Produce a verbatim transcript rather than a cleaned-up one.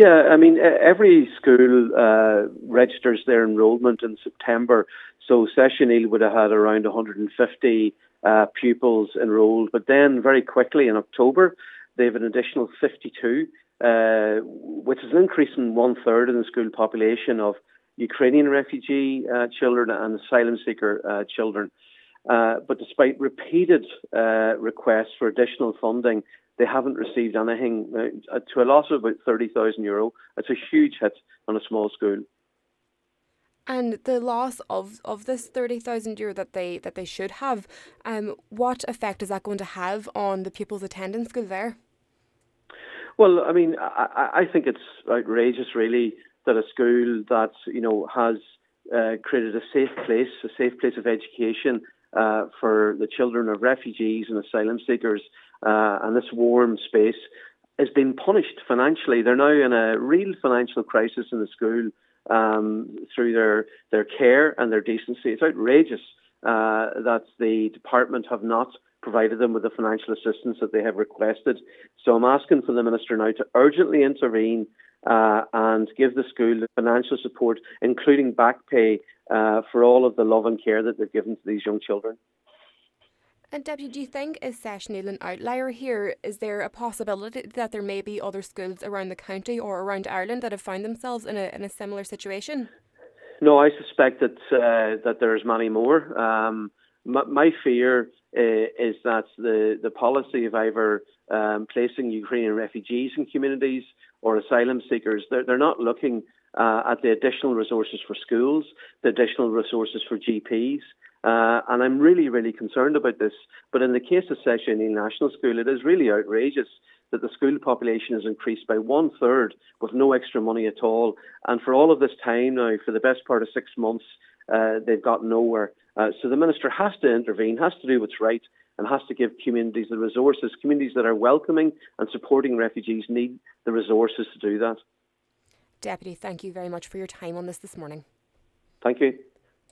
Yeah, I mean, e- every school uh, registers their enrolment in September. So Session would have had around one hundred fifty uh, pupils enrolled. But then very quickly in October, they have an additional fifty-two, uh, which is an increase in one third in the school population of Ukrainian refugee uh, children and asylum seeker uh, children. Uh, but despite repeated uh, requests for additional funding, they haven't received anything uh, to a loss of about thirty thousand euro. It's a huge hit on a small school. And the loss of, of this thirty thousand euro that they that they should have, um, what effect is that going to have on the pupils attending school there? Well, I mean, I, I think it's outrageous, really, that a school that you know has uh, created a safe place, a safe place of education uh, for the children of refugees and asylum seekers, uh, and this warm space is being punished financially. They're now in a real financial crisis in the school um, through their their care and their decency. It's outrageous uh, that the department have not provided them with the financial assistance that they have requested. So I'm asking for the Minister now to urgently intervene uh, and give the school the financial support, including back pay uh, for all of the love and care that they've given to these young children. And Deputy, do you think is Session an outlier here? Is there a possibility that there may be other schools around the county or around Ireland that have found themselves in a in a similar situation? No, I suspect that uh, that there's many more. Um, my, my fear uh, is that the, the policy of either um, placing Ukrainian refugees in communities or asylum seekers, they're, they're not looking uh, at the additional resources for schools, the additional resources for G Ps. Uh, and I'm really, really concerned about this. But in the case of Session National School, it is really outrageous that the school population has increased by one third with no extra money at all. And for all of this time now, for the best part of six months, uh, they've got nowhere. Uh, so the Minister has to intervene, has to do what's right, and has to give communities the resources. Communities that are welcoming and supporting refugees need the resources to do that. Deputy, thank you very much for your time on this this morning. Thank you.